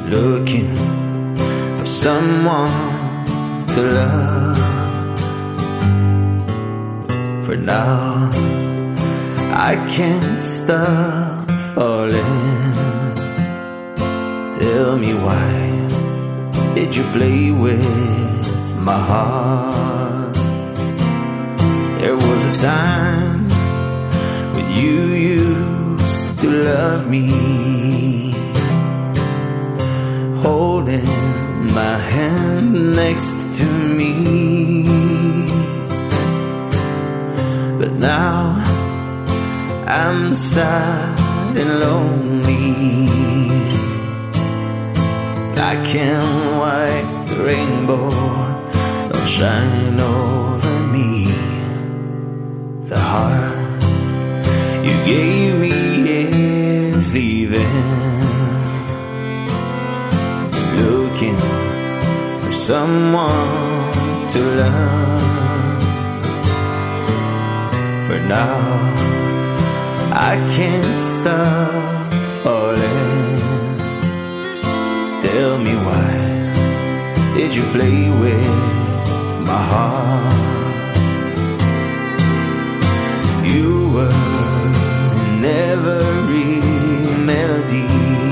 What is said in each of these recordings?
looking for someone to love. For now, I can't stop falling. Tell me, why did you play with my heart? There was a time when you used to love me, holding my hand next to me. But now I'm sad and lonely. Black and white rainbow don't shine over me. The heart you gave me is leaving, looking for someone to love. For now, I can't stop falling. Tell me, why did you play with my heart? You were in every melody.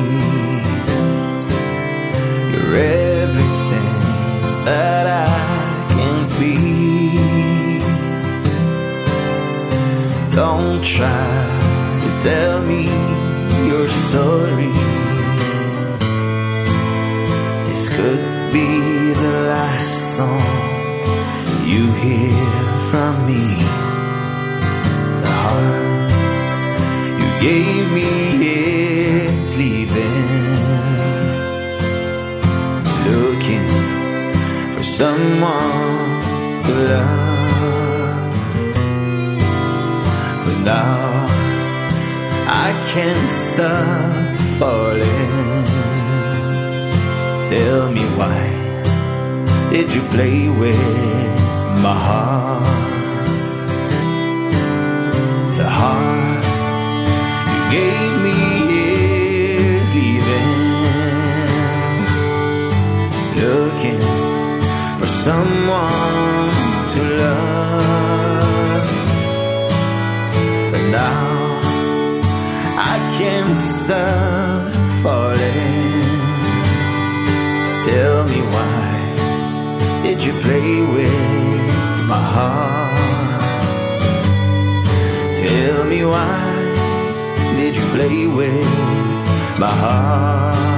You're everything that I can't be. Don't try to tell me you're sorry. This could be the last song you hear from me. The heart you gave me is leaving, looking for someone to love. For now, I can't stop falling. Tell me, why did you play with my heart? The heart you gave me is leaving, looking for someone to love. But now I can't stop falling. Tell me, why did you play with my heart? Tell me, why did you play with my heart?